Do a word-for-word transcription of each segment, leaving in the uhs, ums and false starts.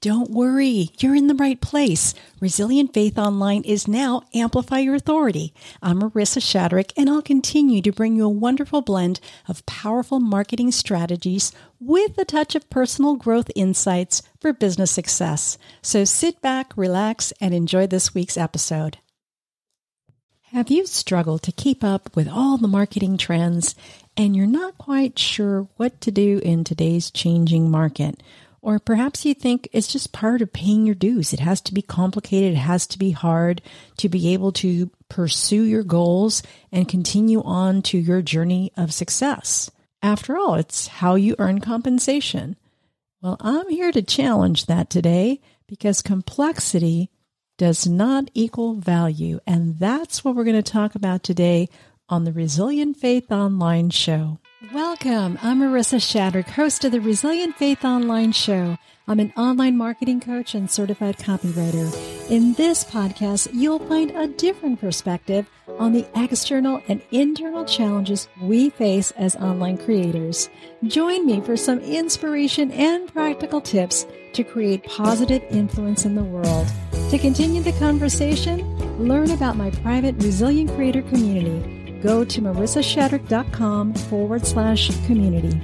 Don't worry, you're in the right place. Resilient Faith Online is now Amplify Your Authority. I'm Marissa Shadrick, and I'll continue to bring you a wonderful blend of powerful marketing strategies with a touch of personal growth insights for business success. So sit back, relax, and enjoy this week's episode. Have you struggled to keep up with all the marketing trends and you're not quite sure what to do in today's changing market? Or perhaps you think it's just part of paying your dues. It has to be complicated. It has to be hard to be able to pursue your goals and continue on to your journey of success. After all, it's how you earn compensation. Well, I'm here to challenge that today because complexity does not equal value. And that's what we're going to talk about today on the Resilient Faith Online Show. Welcome. I'm Marissa Shadrick, host of the Resilient Faith Online Show. I'm an online marketing coach and certified copywriter. In this podcast, you'll find a different perspective on the external and internal challenges we face as online creators. Join me for some inspiration and practical tips to create positive influence in the world. To continue the conversation, learn about my private Resilient Creator community. Go to marissashadrick.com forward slash community.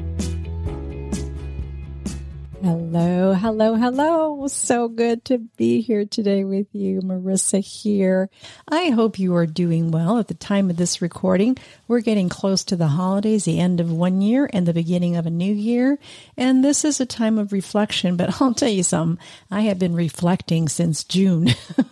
Hello, hello, hello. So good to be here today with you. Marissa here. I hope you are doing well. At the time of this recording, we're getting close to the holidays, the end of one year and the beginning of a new year. And this is a time of reflection, but I'll tell you something. I have been reflecting since June.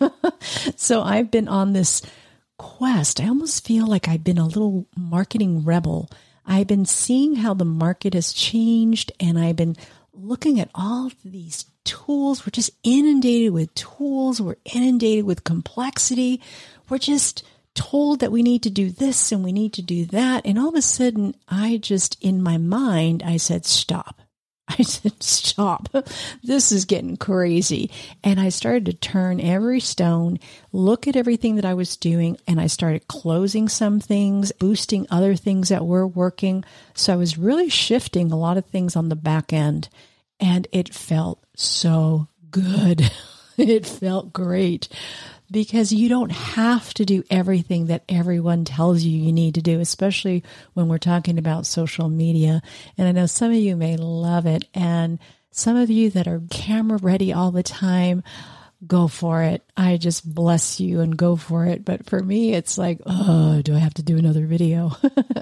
So I've been on this quest. I almost feel like I've been a little marketing rebel. I've been seeing how the market has changed, and I've been looking at all of these tools. We're just inundated with tools. We're inundated with complexity. We're just told that we need to do this and we need to do that. And all of a sudden, I just, in my mind, I said, stop. I said, stop. This is getting crazy. And I started to turn every stone, look at everything that I was doing, and I started closing some things, boosting other things that were working. So I was really shifting a lot of things on the back end, and it felt so good. It felt great. Because you don't have to do everything that everyone tells you you need to do, especially when we're talking about social media. And I know some of you may love it. And some of you that are camera ready all the time, go for it. I just bless you and go for it. But for me, it's like, oh, do I have to do another video?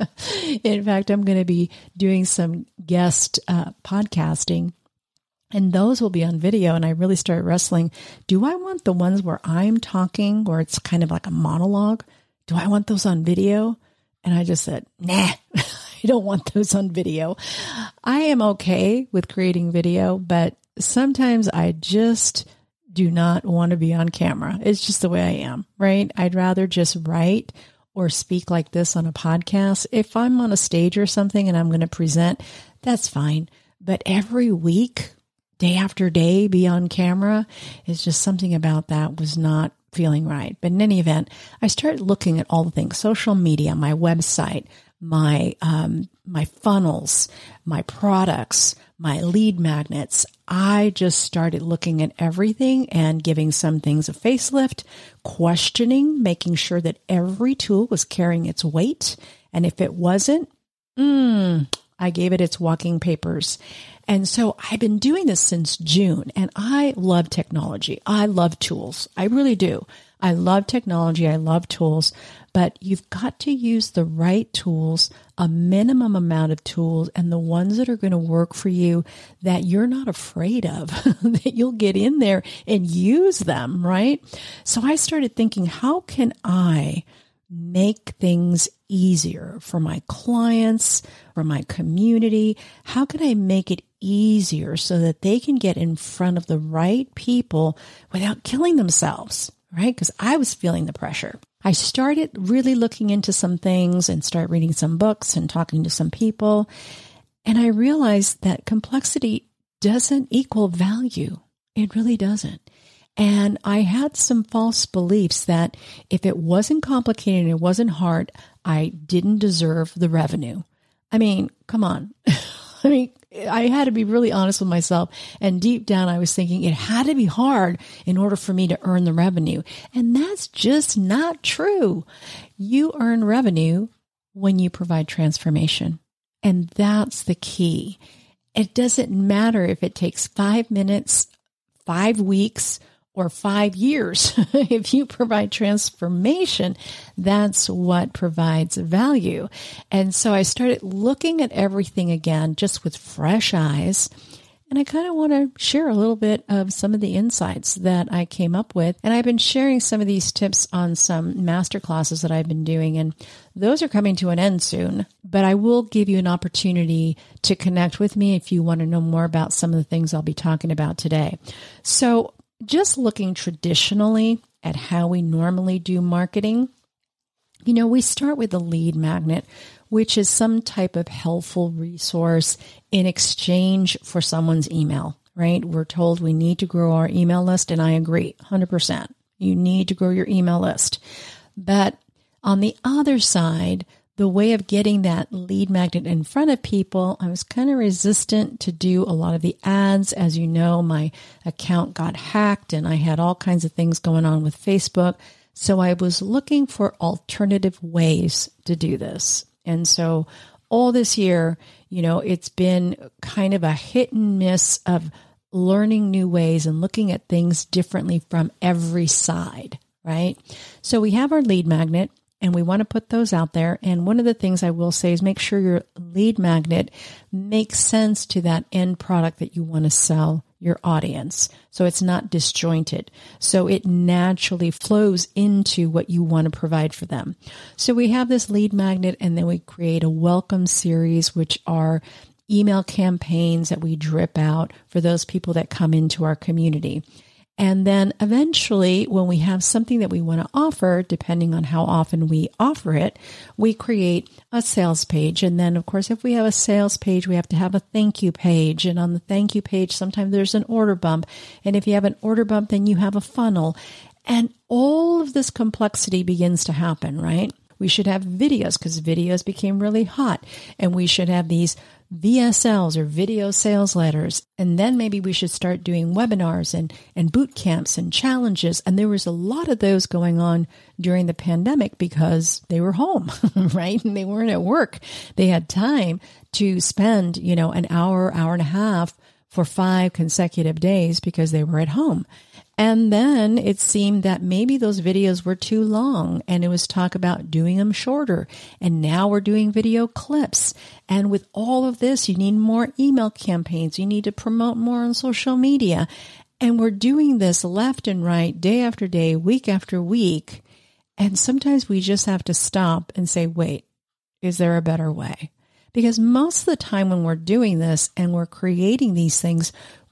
In fact, I'm going to be doing some guest uh, podcasting. And those will be on video. And I really started wrestling. Do I want the ones where I'm talking, where it's kind of like a monologue? Do I want those on video? And I just said, nah, I don't want those on video. I am okay with creating video, but sometimes I just do not want to be on camera. It's just the way I am, right? I'd rather just write or speak like this on a podcast. If I'm on a stage or something and I'm going to present, that's fine. But every week, day after day, be on camera, is just something about that was not feeling right. But in any event, I started looking at all the things, social media, my website, my, um, my funnels, my products, my lead magnets. I just started looking at everything and giving some things a facelift, questioning, making sure that every tool was carrying its weight. And if it wasn't, mm, I gave it its walking papers. And so I've been doing this since June, and I love technology. I love tools. I really do. I love technology. I love tools, but you've got to use the right tools, a minimum amount of tools, and the ones that are going to work for you that you're not afraid of, that you'll get in there and use them, right? So I started thinking, how can I make things easier for my clients, for my community? How can I make it easier so that they can get in front of the right people without killing themselves, right? Because I was feeling the pressure. I started really looking into some things and started reading some books and talking to some people. And I realized that complexity doesn't equal value. It really doesn't. And I had some false beliefs that if it wasn't complicated and it wasn't hard, I didn't deserve the revenue. I mean, come on. I mean, I had to be really honest with myself. And deep down, I was thinking it had to be hard in order for me to earn the revenue. And that's just not true. You earn revenue when you provide transformation. And that's the key. It doesn't matter if it takes five minutes, five weeks, or five years. If you provide transformation, that's what provides value. And so I started looking at everything again, just with fresh eyes. And I kind of want to share a little bit of some of the insights that I came up with. And I've been sharing some of these tips on some master classes that I've been doing. And those are coming to an end soon. But I will give you an opportunity to connect with me if you want to know more about some of the things I'll be talking about today. So just looking traditionally at how we normally do marketing, you know, we start with a lead magnet, which is some type of helpful resource in exchange for someone's email, right? We're told we need to grow our email list, and I agree, one hundred percent. You need to grow your email list. But on the other side, the way of getting that lead magnet in front of people, I was kind of resistant to do a lot of the ads. As you know, my account got hacked and I had all kinds of things going on with Facebook. So I was looking for alternative ways to do this. And so all this year, you know, it's been kind of a hit and miss of learning new ways and looking at things differently from every side, right? So we have our lead magnet. And we want to put those out there. And one of the things I will say is make sure your lead magnet makes sense to that end product that you want to sell your audience. So it's not disjointed. So it naturally flows into what you want to provide for them. So we have this lead magnet, and then we create a welcome series, which are email campaigns that we drip out for those people that come into our community. And then eventually, when we have something that we want to offer, depending on how often we offer it, we create a sales page. And then, of course, if we have a sales page, we have to have a thank you page. And on the thank you page, sometimes there's an order bump. And if you have an order bump, then you have a funnel. And all of this complexity begins to happen, right? We should have videos because videos became really hot. And we should have these V S Ls or video sales letters. And then maybe we should start doing webinars and, and boot camps and challenges. And there was a lot of those going on during the pandemic because they were home, right? And they weren't at work. They had time to spend, you know, an hour, hour and a half for five consecutive days because they were at home. And then it seemed that maybe those videos were too long, and it was talk about doing them shorter. And now we're doing video clips. And with all of this, you need more email campaigns. You need to promote more on social media. And we're doing this left and right, day after day, week after week. And sometimes we just have to stop and say, wait, is there a better way? Because most of the time when we're doing this and we're creating these things,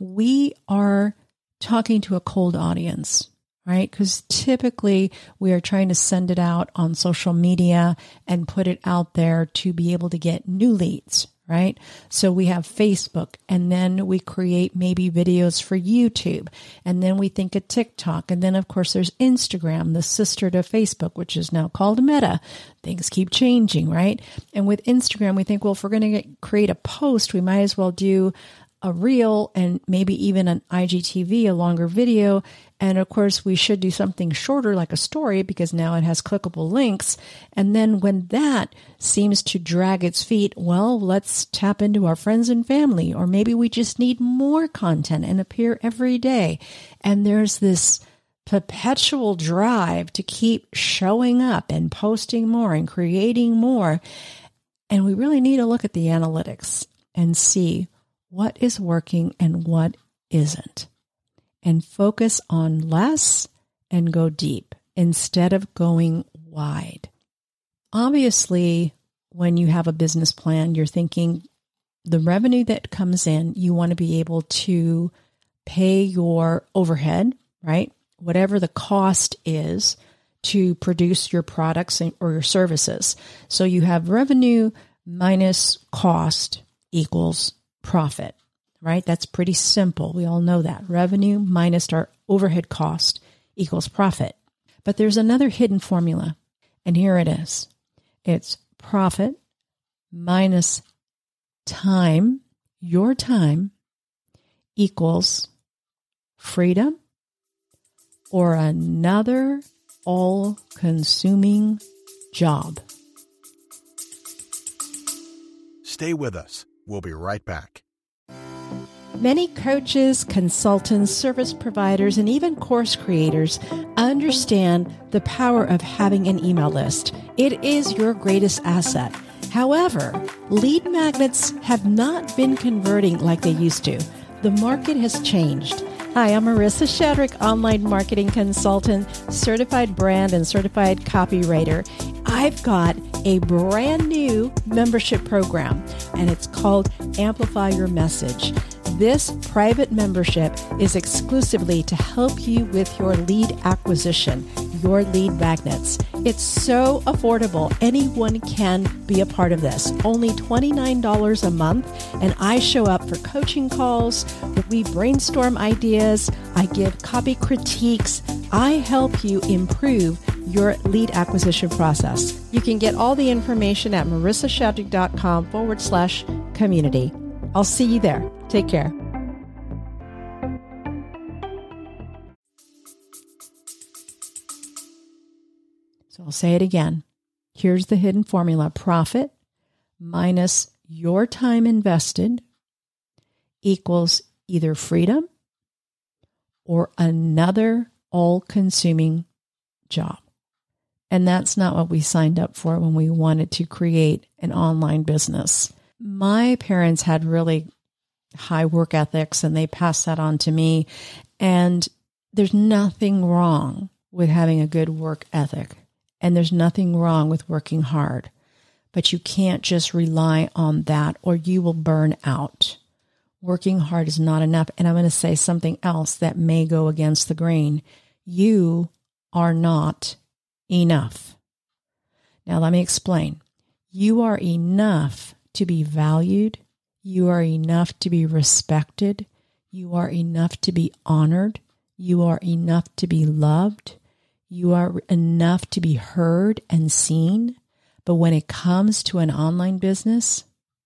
we are talking to a cold audience, right? Because typically we are trying to send it out on social media and put it out there to be able to get new leads, right? So we have Facebook, and then we create maybe videos for YouTube, and then we think of TikTok, and then of course there's Instagram, the sister to Facebook, which is now called Meta. Things keep changing, right? And with Instagram, we think, well, if we're going to create a post, we might as well do a reel and maybe even an I G T V, a longer video. And of course, we should do something shorter like a story because now it has clickable links. And then when that seems to drag its feet, well, let's tap into our friends and family, or maybe we just need more content and appear every day. And there's this perpetual drive to keep showing up and posting more and creating more. And we really need to look at the analytics and see what is working and what isn't, and focus on less and go deep instead of going wide. Obviously, when you have a business plan, you're thinking the revenue that comes in, you want to be able to pay your overhead, right? Whatever the cost is to produce your products or your services. So you have revenue minus cost equals profit, right? That's pretty simple. We all know that. Revenue minus our overhead cost equals profit. But there's another hidden formula, and here it is. It's profit minus time, your time equals freedom or another all-consuming job. Stay with us. We'll be right back. Many coaches, consultants, service providers, and even course creators understand the power of having an email list. It is your greatest asset. However, lead magnets have not been converting like they used to. The market has changed. Hi, I'm Marissa Shadrick, online marketing consultant, certified brand and certified copywriter. I've got a brand new membership program, and it's called Amplify Your Message. This private membership is exclusively to help you with your lead acquisition, your lead magnets. It's so affordable. Anyone can be a part of this. Only twenty-nine dollars a month, and I show up for coaching calls. We brainstorm ideas. I give copy critiques. I help you improve your lead acquisition process. You can get all the information at marissashadrick.com forward slash community. I'll see you there. Take care. So I'll say it again. Here's the hidden formula. Profit minus your time invested equals either freedom or another all-consuming job. And that's not what we signed up for when we wanted to create an online business. My parents had really high work ethics, and they passed that on to me. And there's nothing wrong with having a good work ethic. And there's nothing wrong with working hard. But you can't just rely on that or you will burn out. Working hard is not enough. And I'm going to say something else that may go against the grain. You are not enough. Now, let me explain. You are enough to be valued. You are enough to be respected. You are enough to be honored. You are enough to be loved. You are enough to be heard and seen. But when it comes to an online business,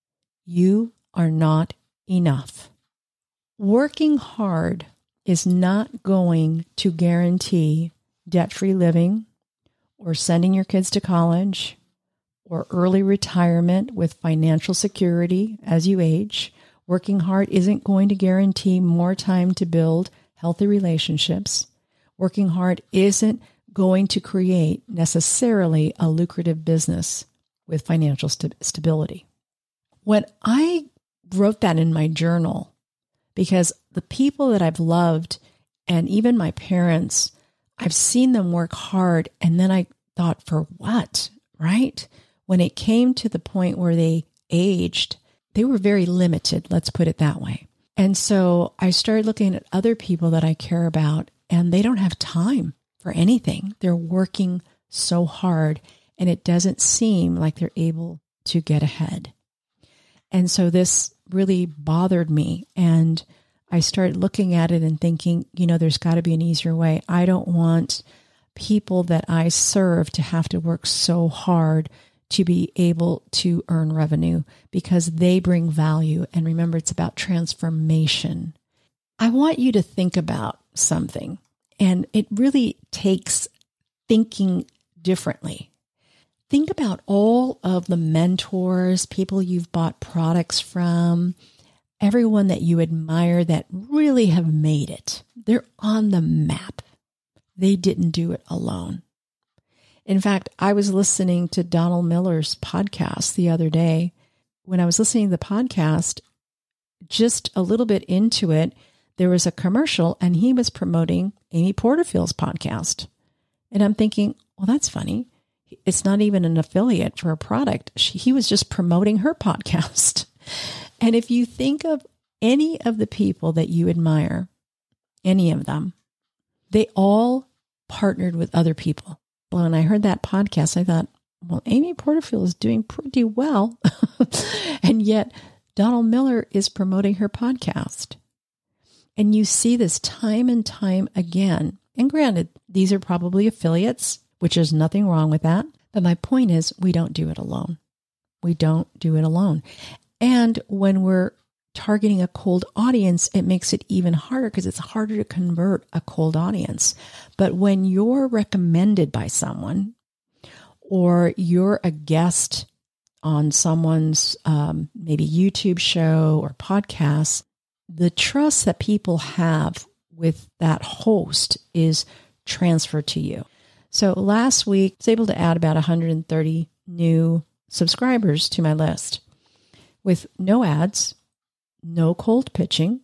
you are not enough. Working hard is not going to guarantee debt-free living or sending your kids to college or early retirement with financial security as you age. Working hard isn't going to guarantee more time to build healthy relationships. Working hard isn't going to create necessarily a lucrative business with financial st- stability. When I wrote that in my journal, because the people that I've loved and even my parents, I've seen them work hard, and then I thought, for what, right? When it came to the point where they aged, they were very limited, let's put it that way. And so I started looking at other people that I care about, and they don't have time for anything. They're working so hard, and it doesn't seem like they're able to get ahead. And so this really bothered me, and I started looking at it and thinking, you know, there's got to be an easier way. I don't want people that I serve to have to work so hard to be able to earn revenue because they bring value. And remember, it's about transformation. I want you to think about something, and it really takes thinking differently. Think about all of the mentors, people you've bought products from, everyone that you admire that really have made it. They're on the map. They didn't do it alone. In fact, I was listening to Donald Miller's podcast the other day. When I was listening to the podcast, just a little bit into it, there was a commercial and he was promoting Amy Porterfield's podcast. And I'm thinking, well, that's funny. It's not even an affiliate for a product. She, he was just promoting her podcast. And if you think of any of the people that you admire, any of them, they all partnered with other people. Well, when I heard that podcast, I thought, well, Amy Porterfield is doing pretty well. And yet Donald Miller is promoting her podcast. And you see this time and time again. And granted, these are probably affiliates, which is nothing wrong with that. But my point is, we don't do it alone. We don't do it alone. And when we're targeting a cold audience, it makes it even harder because it's harder to convert a cold audience. But when you're recommended by someone, or you're a guest on someone's um, maybe YouTube show or podcast, the trust that people have with that host is transferred to you. So last week, I was able to add about one hundred thirty new subscribers to my list with no ads, no cold pitching,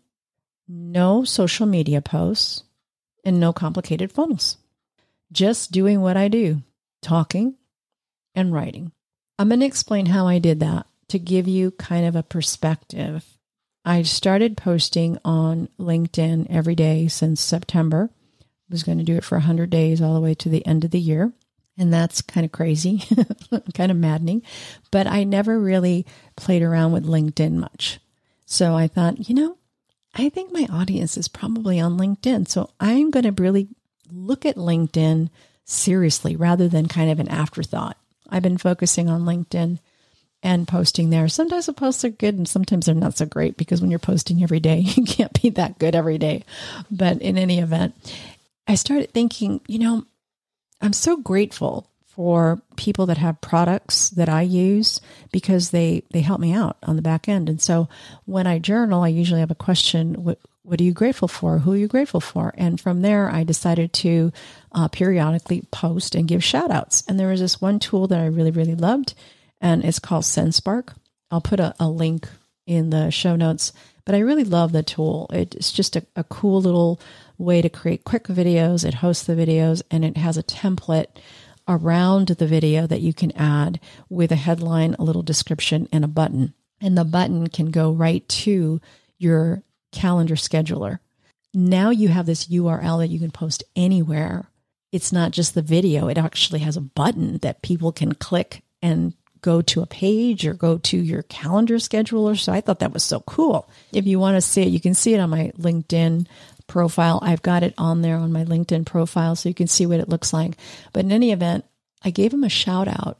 no social media posts, and no complicated funnels. Just doing what I do, talking and writing. I'm going to explain how I did that to give you kind of a perspective. I started posting on LinkedIn every day since September. I was going to do it for one hundred days all the way to the end of the year. And that's kind of crazy, kind of maddening. But I never really played around with LinkedIn much. So I thought, you know, I think my audience is probably on LinkedIn. So I'm going to really look at LinkedIn seriously rather than kind of an afterthought. I've been focusing on LinkedIn and posting there. Sometimes the posts are good and sometimes they're not so great because when you're posting every day, you can't be that good every day. But in any event, I started thinking, you know, I'm so grateful for people that have products that I use because they, they help me out on the back end. And so when I journal, I usually have a question, what, what are you grateful for? Who are you grateful for? And from there, I decided to uh, periodically post and give shout outs. And there was this one tool that I really, really loved, and it's called SendSpark. I'll put a, a link in the show notes, but I really love the tool. It's just a, a cool little way to create quick videos. It hosts the videos and it has a template around the video that you can add with a headline, a little description, and a button. And the button can go right to your calendar scheduler. Now you have this U R L that you can post anywhere. It's not just the video. It actually has a button that people can click and go to a page or go to your calendar scheduler. So I thought that was so cool. If you want to see it, you can see it on my LinkedIn profile. I've got it on there on my LinkedIn profile so you can see what it looks like. But in any event, I gave them a shout out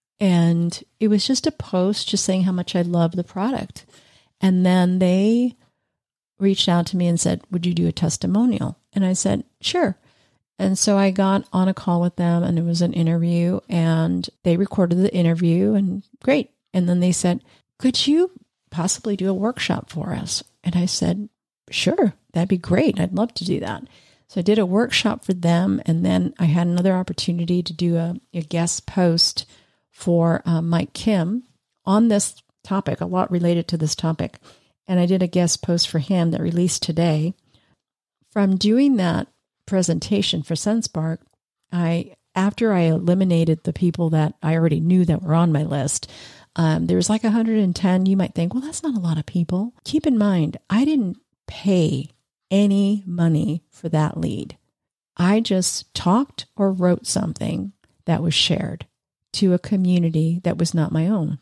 and it was just a post just saying how much I love the product. And then they reached out to me and said, would you do a testimonial? And I said, sure. And so I got on a call with them and it was an interview and they recorded the interview and great. And then they said, could you possibly do a workshop for us? And I said, sure, that'd be great. I'd love to do that. So I did a workshop for them. And then I had another opportunity to do a, a guest post for uh, Mike Kim on this topic, a lot related to this topic. And I did a guest post for him that released today. From doing that presentation for SendSpark, I, after I eliminated the people that I already knew that were on my list, um, there was like one hundred ten. You might think, well, that's not a lot of people. Keep in mind, I didn't pay any money for that lead. I just talked or wrote something that was shared to a community that was not my own.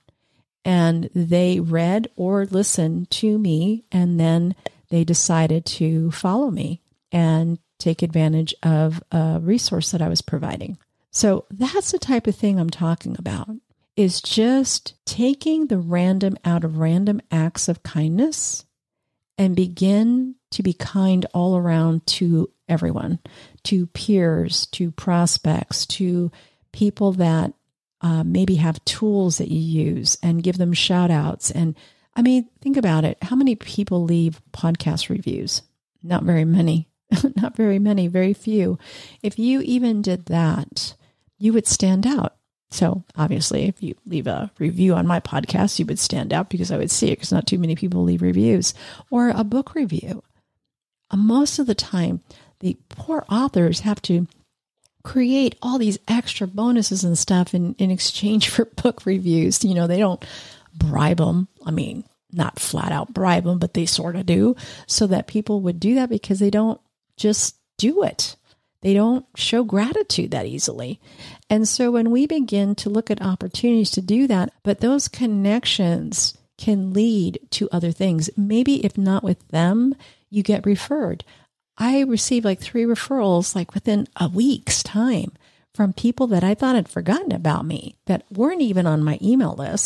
And they read or listened to me, and then they decided to follow me and take advantage of a resource that I was providing. So that's the type of thing I'm talking about, is just taking the random out of random acts of kindness and begin to be kind all around to everyone, to peers, to prospects, to people that uh, maybe have tools that you use, and give them shout outs. And I mean, think about it. How many people leave podcast reviews? Not very many. Not very many, very few. If you even did that, you would stand out. So obviously, if you leave a review on my podcast, you would stand out because I would see it, because not too many people leave reviews. Or a book review. Uh, most of the time, the poor authors have to create all these extra bonuses and stuff in, in exchange for book reviews. You know, they don't bribe them. I mean, not flat out bribe them, but they sort of do, so that people would do that because they don't just do it. They don't show gratitude that easily. And so when we begin to look at opportunities to do that, but those connections can lead to other things. Maybe if not with them, you get referred. I received like three referrals like within a week's time from people that I thought had forgotten about me, that weren't even on my email list,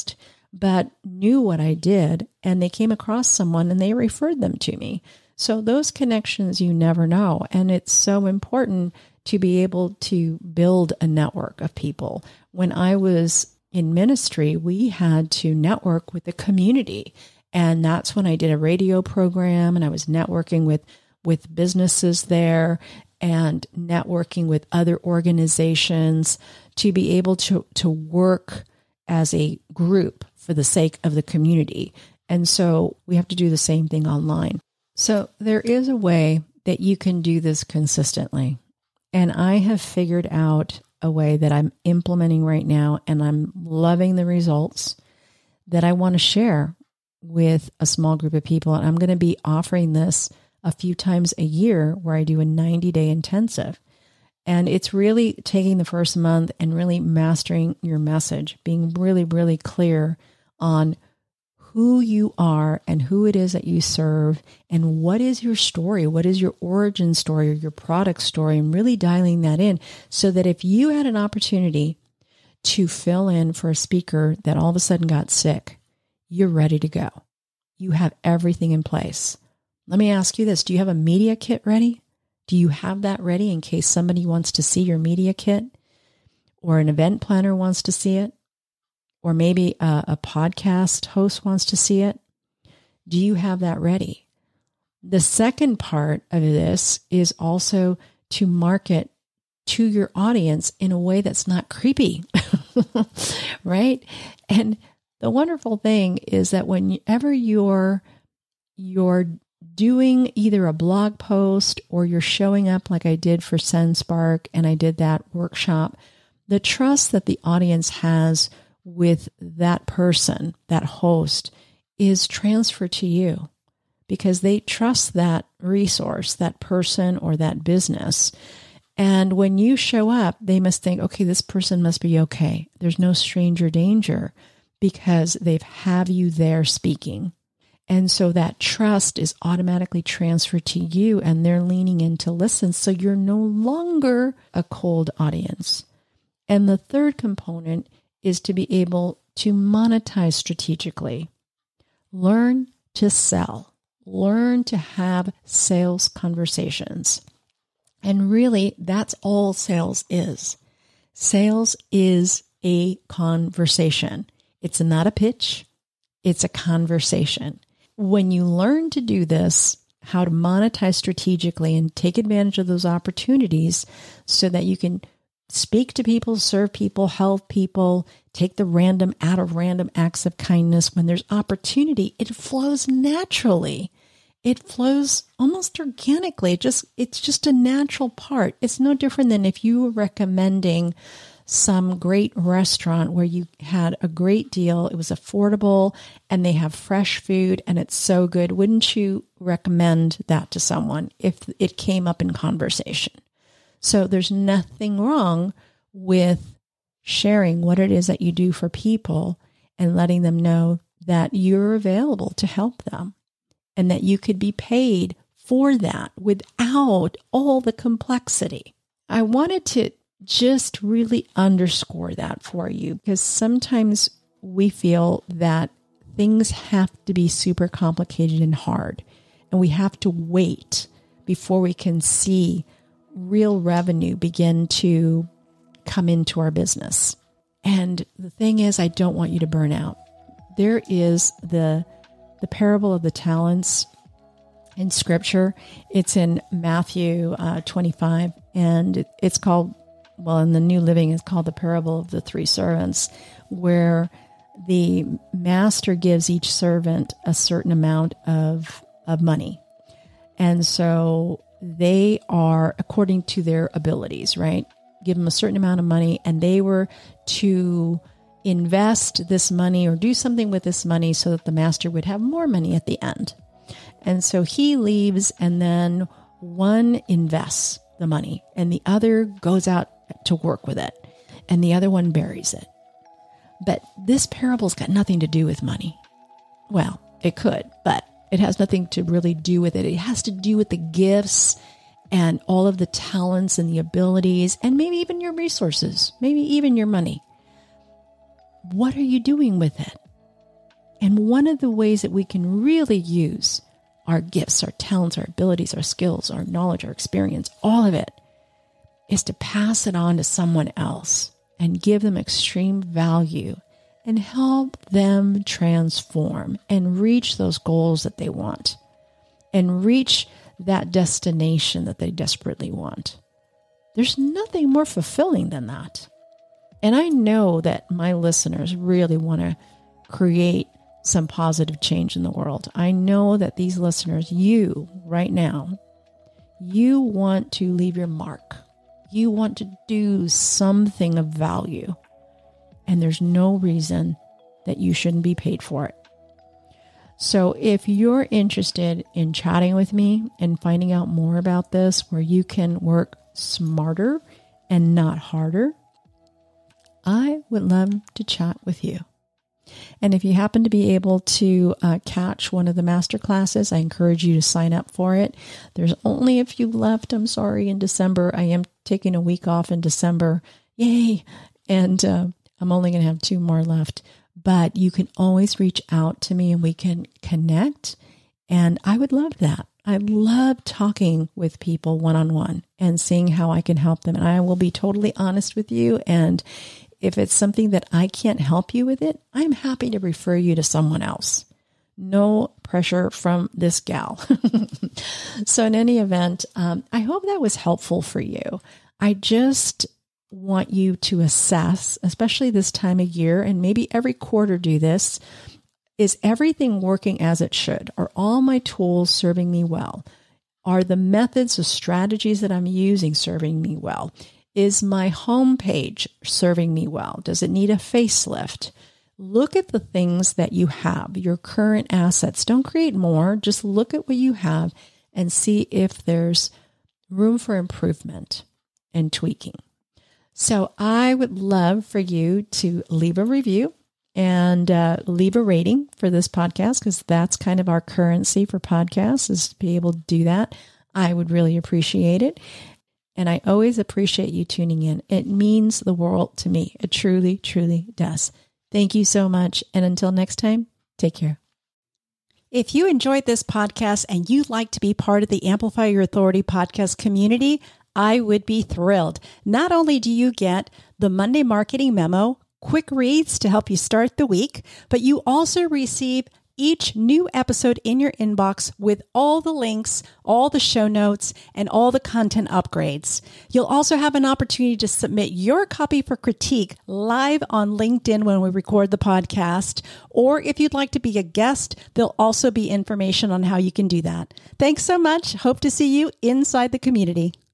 but knew what I did, and they came across someone and they referred them to me. So those connections you never know. And it's so important to be able to build a network of people. When I was in ministry, we had to network with the community. And that's when I did a radio program, and I was networking with, with businesses there and networking with other organizations to be able to, to work as a group for the sake of the community. And so we have to do the same thing online. So there is a way that you can do this consistently. And I have figured out a way that I'm implementing right now, and I'm loving the results that I want to share with a small group of people. And I'm going to be offering this a few times a year where I do a ninety-day intensive. And it's really taking the first month and really mastering your message, being really, really clear on who you are and who it is that you serve and what is your story, what is your origin story or your product story, and really dialing that in so that if you had an opportunity to fill in for a speaker that all of a sudden got sick, you're ready to go. You have everything in place. Let me ask you this. Do you have a media kit ready? Do you have that ready in case somebody wants to see your media kit, or an event planner wants to see it, or maybe a, a podcast host wants to see it? Do you have that ready? The second part of this is also to market to your audience in a way that's not creepy, right? And the wonderful thing is that whenever you're, you're doing either a blog post or you're showing up like I did for SendSpark, and I did that workshop, the trust that the audience has with that person, that host, is transferred to you because they trust that resource, that person, or that business. And when you show up, they must think, okay, this person must be okay. There's no stranger danger because they've have you there speaking. And so that trust is automatically transferred to you, and they're leaning in to listen. So you're no longer a cold audience. And the third component is to be able to monetize strategically. Learn to sell. Learn to have sales conversations. And really, that's all sales is. Sales is a conversation. It's not a pitch. It's a conversation. When you learn to do this, how to monetize strategically and take advantage of those opportunities so that you can speak to people, serve people, help people, take the random out of random acts of kindness. When there's opportunity, it flows naturally. It flows almost organically. It just, it's just a natural part. It's no different than if you were recommending some great restaurant where you had a great deal, it was affordable, and they have fresh food and it's so good. Wouldn't you recommend that to someone if it came up in conversation? So there's nothing wrong with sharing what it is that you do for people and letting them know that you're available to help them and that you could be paid for that without all the complexity. I wanted to just really underscore that for you because sometimes we feel that things have to be super complicated and hard, and we have to wait before we can see real revenue begin to come into our business. And the thing is, I don't want you to burn out. There is the the parable of the talents in Scripture. It's in Matthew uh, twenty-five, and it, it's called, well, in the New Living, it's called the parable of the three servants, where the master gives each servant a certain amount of of money. And so they are, according to their abilities, right? Give them a certain amount of money, and they were to invest this money or do something with this money so that the master would have more money at the end. And so he leaves, and then one invests the money, and the other goes out to work with it, and the other one buries it. But this parable's got nothing to do with money. Well, it could, but it has nothing to really do with it. It has to do with the gifts and all of the talents and the abilities, and maybe even your resources, maybe even your money. What are you doing with it? And one of the ways that we can really use our gifts, our talents, our abilities, our skills, our knowledge, our experience, all of it, is to pass it on to someone else and give them extreme value and help them transform and reach those goals that they want and reach that destination that they desperately want. There's nothing more fulfilling than that. And I know that my listeners really want to create some positive change in the world. I know that these listeners, you right now, you want to leave your mark. You want to do something of value. And there's no reason that you shouldn't be paid for it. So if you're interested in chatting with me and finding out more about this, where you can work smarter and not harder, I would love to chat with you. And if you happen to be able to uh, catch one of the master classes, I encourage you to sign up for it. There's only a few left. I'm sorry, in December. I am taking a week off in December. Yay. And uh, I'm only going to have two more left. But you can always reach out to me and we can connect. And I would love that. I love talking with people one-on-one and seeing how I can help them. And I will be totally honest with you. And if it's something that I can't help you with it, I'm happy to refer you to someone else. No pressure from this gal. So in any event, um, I hope that was helpful for you. I just want you to assess, especially this time of year, and maybe every quarter do this. Is everything working as it should? Are all my tools serving me well? Are the methods or strategies that I'm using serving me well? Is my homepage serving me well? Does it need a facelift? Look at the things that you have, your current assets. Don't create more. Just look at what you have and see if there's room for improvement and tweaking. So I would love for you to leave a review and uh, leave a rating for this podcast, because that's kind of our currency for podcasts, is to be able to do that. I would really appreciate it. And I always appreciate you tuning in. It means the world to me. It truly, truly does. Thank you so much. And until next time, take care. If you enjoyed this podcast and you'd like to be part of the Amplify Your Authority podcast community, I would be thrilled. Not only do you get the Monday Marketing Memo, quick reads to help you start the week, but you also receive each new episode in your inbox with all the links, all the show notes, and all the content upgrades. You'll also have an opportunity to submit your copy for critique live on LinkedIn when we record the podcast. Or if you'd like to be a guest, there'll also be information on how you can do that. Thanks so much. Hope to see you inside the community.